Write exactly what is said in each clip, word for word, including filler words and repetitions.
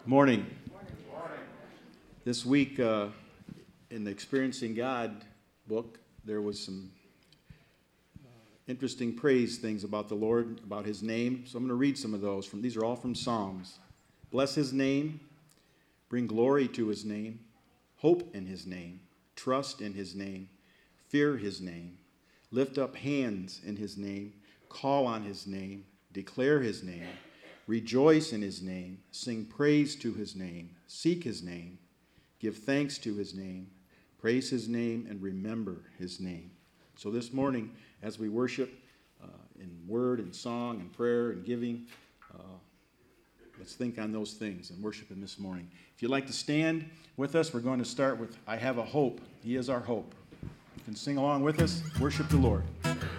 Morning. This week uh, in the Experiencing God book, there was some uh, interesting praise things about the Lord, about His name. So I'm going to read some of those. From These are all from Psalms. Bless His name. Bring glory to His name. Hope in His name. Trust in His name. Fear His name. Lift up hands in His name. Call on His name. Declare His name. Rejoice in His name, sing praise to His name, seek His name, give thanks to His name, praise His name, and remember His name. So this morning, as we worship uh, in word and song and prayer and giving, uh, let's think on those things and worship Him this morning. If you'd like to stand with us, we're going to start with I Have a Hope. He is our hope. You can sing along with us, worship the Lord.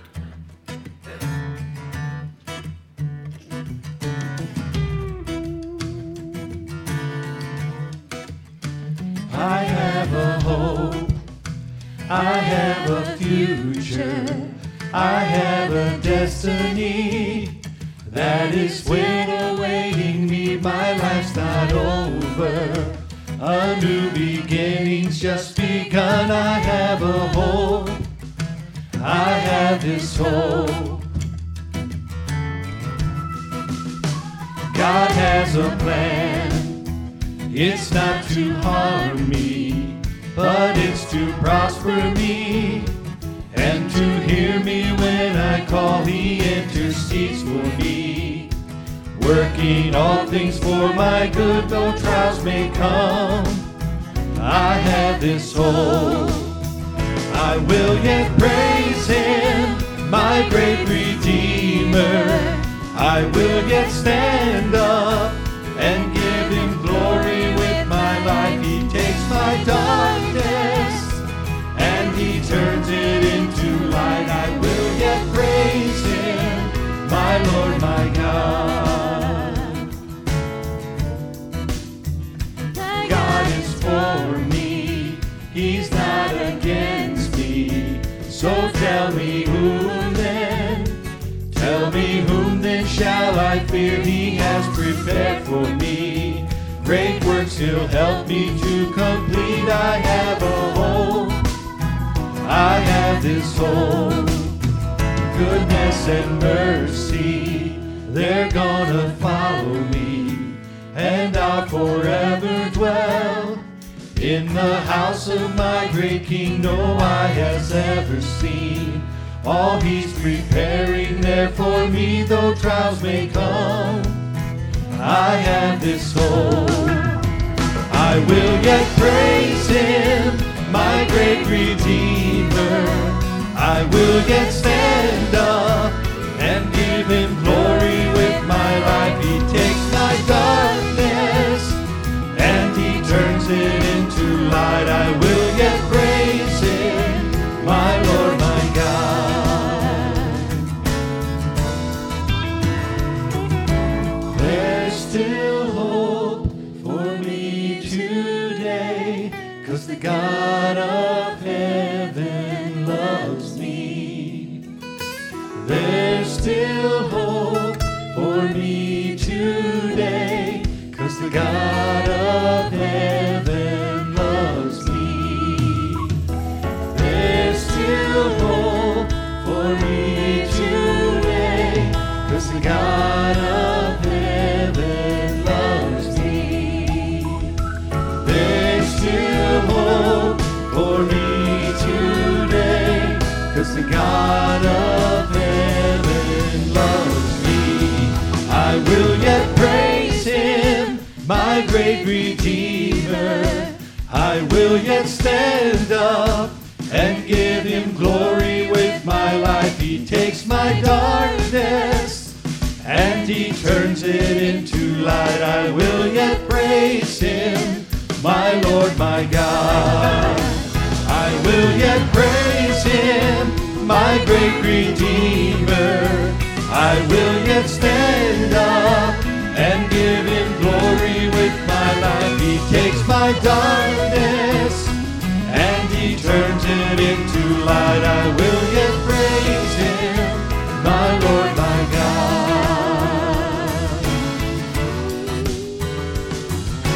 I have a hope, I have a future, I have a destiny that is waiting awaiting me. My life's not over, a new beginning's just begun. I have a hope, I have this hope. God has a plan. It's not to harm me, but it's to prosper me, and to hear me when I call. He intercedes for me, working all things for my good, though trials may come. I have this hope, I will yet praise Him, my great Redeemer. I will yet stand up and give Him glory with my life. He takes my darkness and He turns it into light. I will yet praise Him, my Lord, my God. God is for me, He's not against me. So tell me whom then, tell me whom then shall I fear? He has prepared for me great works He'll help me to complete. I have a hope, I have this hope. Goodness and mercy, they're gonna follow me, and I'll forever dwell in the house of my great King. No eye has ever seen all He's preparing there for me, though trials may come. I have this hope, I will yet praise Him, my great Redeemer. I will yet stand up and give Him glory with my life. He takes my darkness and He turns it into light. I will yet praise Him, my Lord, my God. There's still hope for me today, 'cause the God of heaven loves me. There's still hope for me today, 'cause the God of heaven loves me. There's still hope for me today, 'cause the God of heaven loves me. There's still hope for me today, 'cause the God of heaven loves me. I will yet praise Him, my great Redeemer. I will yet stand up and give Him glory with my life. He takes my darkness and He turns it into light. I will yet praise Him, my Lord, my God. I will yet praise Him, my great Redeemer. I will yet stand up and give Him glory with my life. He takes my darkness and He turns it into light. I will yet praise Him, my Lord, my God.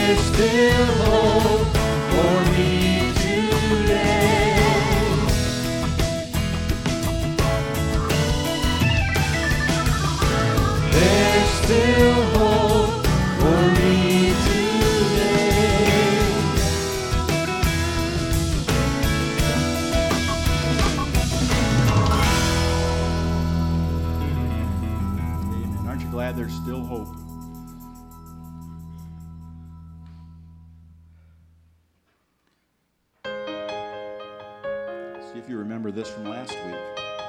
There's still hope for me today. There's still hope for me today. Amen. Aren't you glad there's still hope? See if you remember this from last week.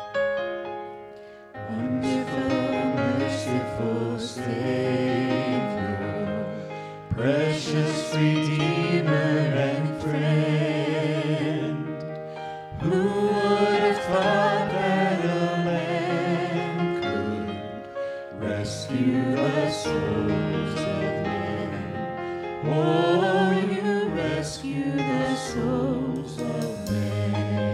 Wonderful, merciful Savior, precious Redeemer and friend, who would have thought that a man could rescue the souls of men? Oh, you rescue the souls of men.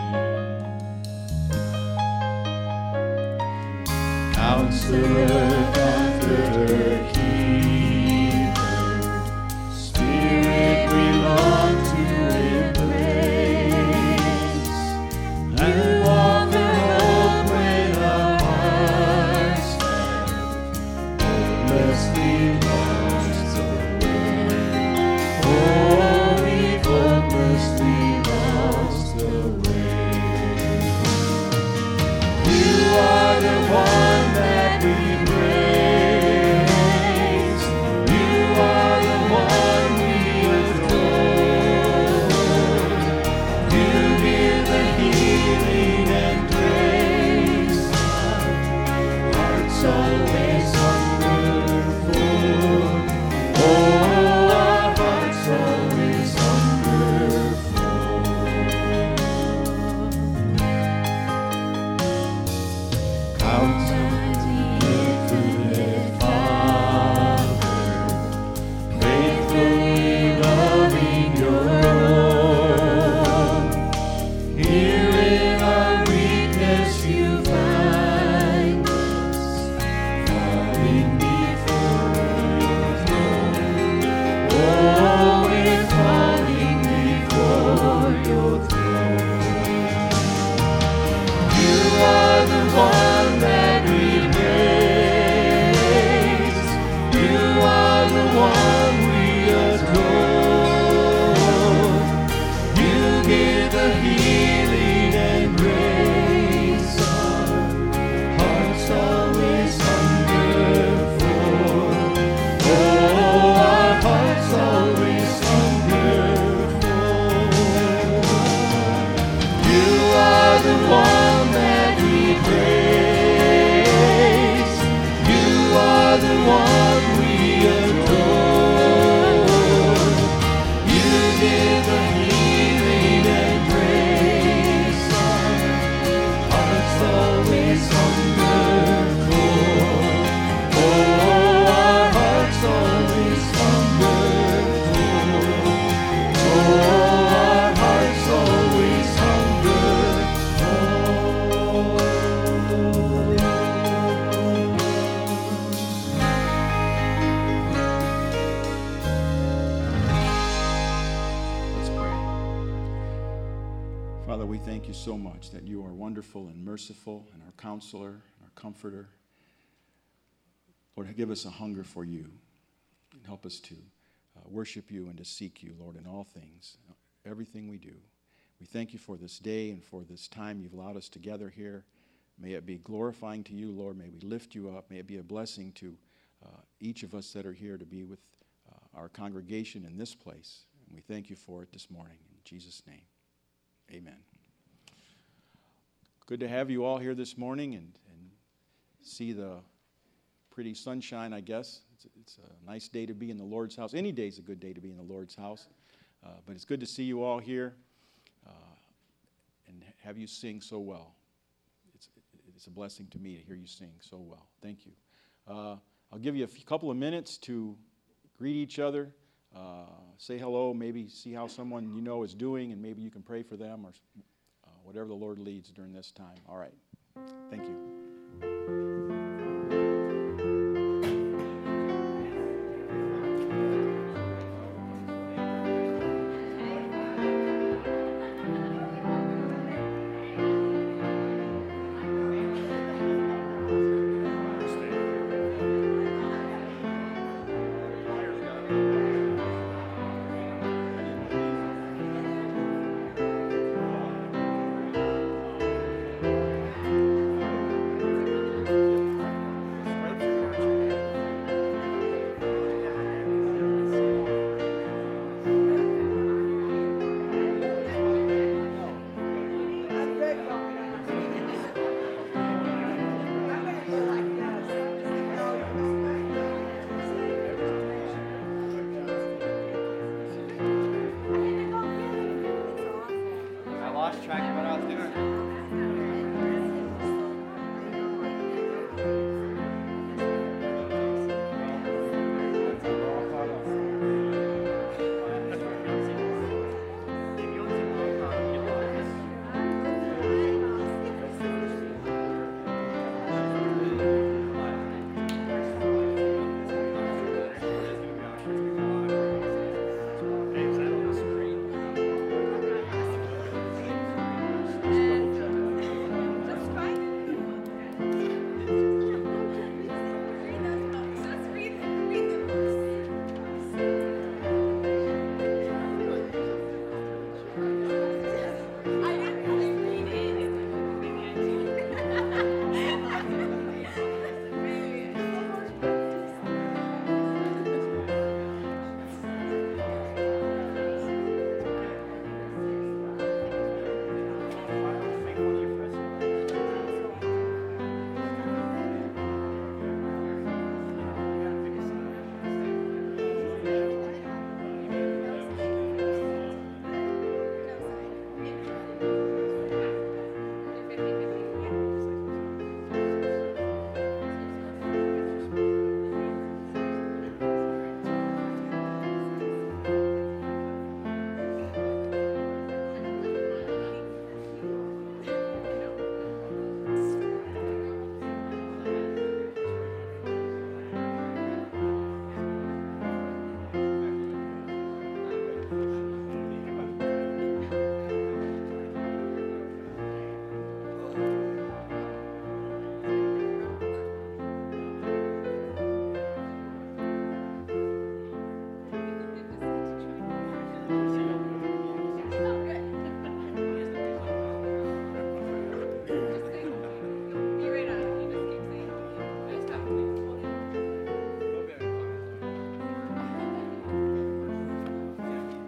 Counselor, Comforter, Keeper, Spirit we long to embrace. You offer hope when our hearts have hopelessly lost the way. Oh, we've hopelessly lost the way. You are the one that we praise. You are the one we adore. You give the healing and grace our hearts always hunger for. Oh, our hearts always hunger for. Almighty, infinite Father, faithfully loving your own. Here in our weakness you find us, falling before your throne. Oh, we're falling before your throne. You are the one that we praise. You are the one we adore. You give the healing and grace our hearts always hunger for. Oh, our hearts always hunger for. You are the one that we praise. You are the one we adore. You give the healing and grace our hearts always hunger for. Oh, our hearts always hunger for. Oh, our hearts always hunger Let's pray. Father, we thank you so much that you are wonderful and merciful and our counselor, our comforter. Lord, give us a hunger for you and help us to uh, worship you and to seek you, Lord, in all things, everything we do. We thank you for this day and for this time you've allowed us to gather here. May it be glorifying to you, Lord. May we lift you up. May it be a blessing to uh, each of us that are here to be with uh, our congregation in this place. And we thank you for it this morning. In Jesus' name, amen. Good to have you all here this morning and, and see the pretty sunshine, I guess. It's, it's a nice day to be in the Lord's house. Any day is a good day to be in the Lord's house. Uh, but it's good to see you all here uh, and have you sing so well. It's, it's a blessing to me to hear you sing so well. Thank you. Uh, I'll give you a few, couple of minutes to greet each other, uh, say hello, maybe see how someone you know is doing, and maybe you can pray for them or uh, whatever the Lord leads during this time. All right. Thank you.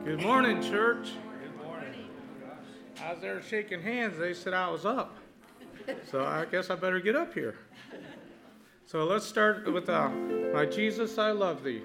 Good morning, church. Good morning. I was there shaking hands. They said I was up. So I guess I better get up here. So let's start with uh, My Jesus, I Love Thee.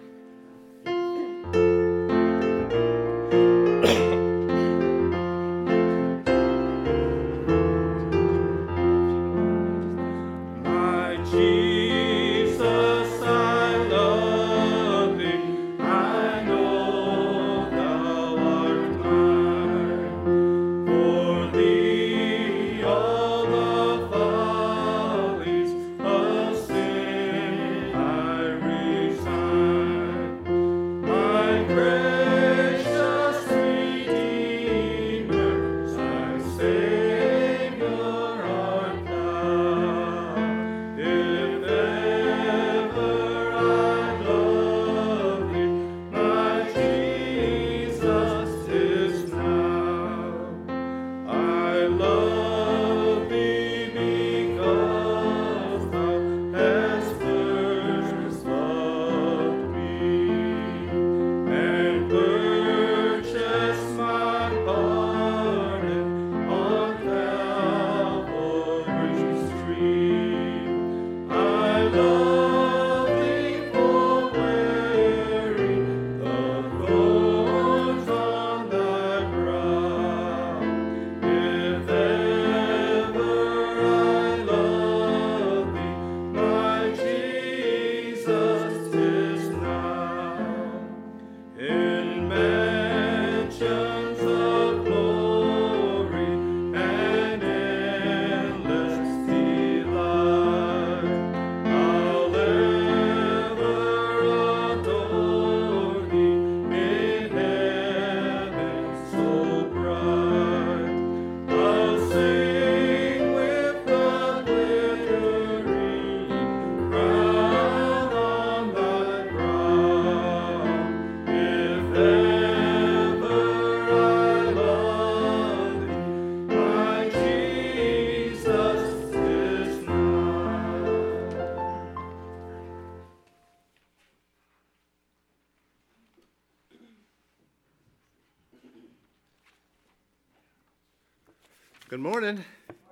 Good morning.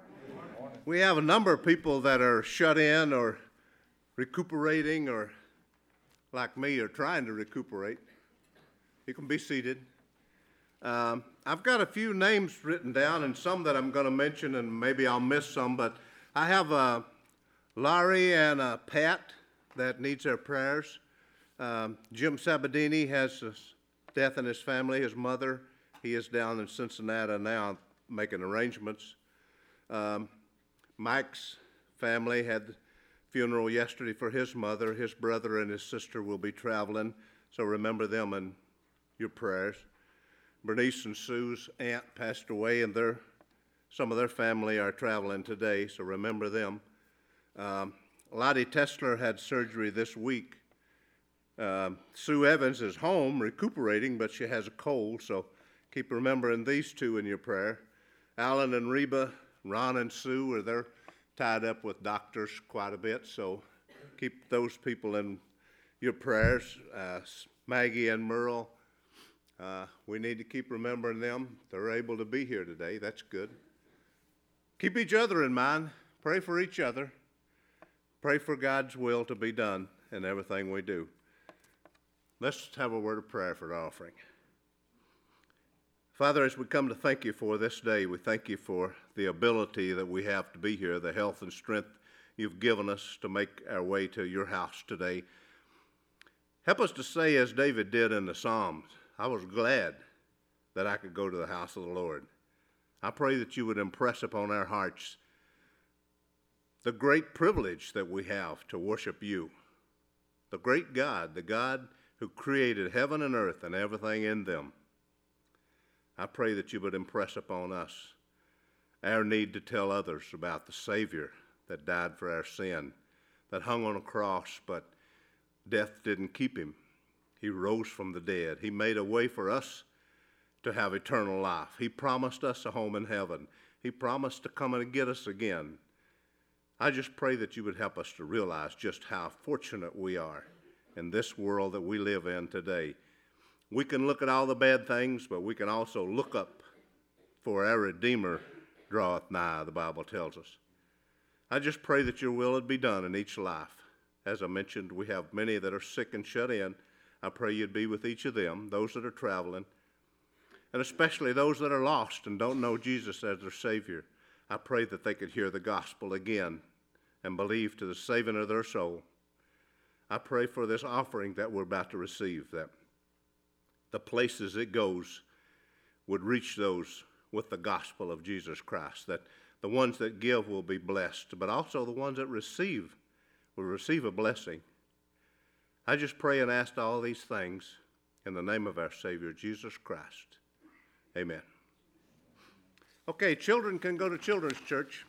We have a number of people that are shut in or recuperating or, like me, are trying to recuperate. You can be seated. Um, I've got a few names written down and some that I'm going to mention, and maybe I'll miss some, but I have uh, Larry and uh, Pat that needs their prayers. Um, Jim Sabadini has a death in his family. His mother, he is down in Cincinnati now, making arrangements. Um, Mike's family had the funeral yesterday for his mother. His brother and his sister will be traveling, so remember them in your prayers. Bernice and Sue's aunt passed away, and their, some of their family are traveling today, so remember them. Um, Lottie Tessler had surgery this week. Uh, Sue Evans is home recuperating, but she has a cold, so keep remembering these two in your prayer. Alan and Reba, Ron and Sue, are they're tied up with doctors quite a bit, so keep those people in your prayers. Uh, Maggie and Merle, uh, we need to keep remembering them. They're able to be here today. That's good. Keep each other in mind. Pray for each other. Pray for God's will to be done in everything we do. Let's have a word of prayer for our offering. Father, as we come to thank you for this day, we thank you for the ability that we have to be here, the health and strength you've given us to make our way to your house today. Help us to say, as David did in the Psalms, I was glad that I could go to the house of the Lord. I pray that you would impress upon our hearts the great privilege that we have to worship you, the great God, the God who created heaven and earth and everything in them. I pray that you would impress upon us our need to tell others about the Savior that died for our sin, that hung on a cross, but death didn't keep him. He rose from the dead. He made a way for us to have eternal life. He promised us a home in heaven. He promised to come and get us again. I just pray that you would help us to realize just how fortunate we are in this world that we live in today. We can look at all the bad things, but we can also look up, for our Redeemer draweth nigh, the Bible tells us. I just pray that your will would be done in each life. As I mentioned, we have many that are sick and shut in. I pray you'd be with each of them, those that are traveling, and especially those that are lost and don't know Jesus as their Savior. I pray that they could hear the gospel again and believe to the saving of their soul. I pray for this offering that we're about to receive, that the places it goes would reach those with the gospel of Jesus Christ, that the ones that give will be blessed, but also the ones that receive will receive a blessing. I just pray and ask all these things in the name of our Savior, Jesus Christ. Amen. Okay, children can go to children's church.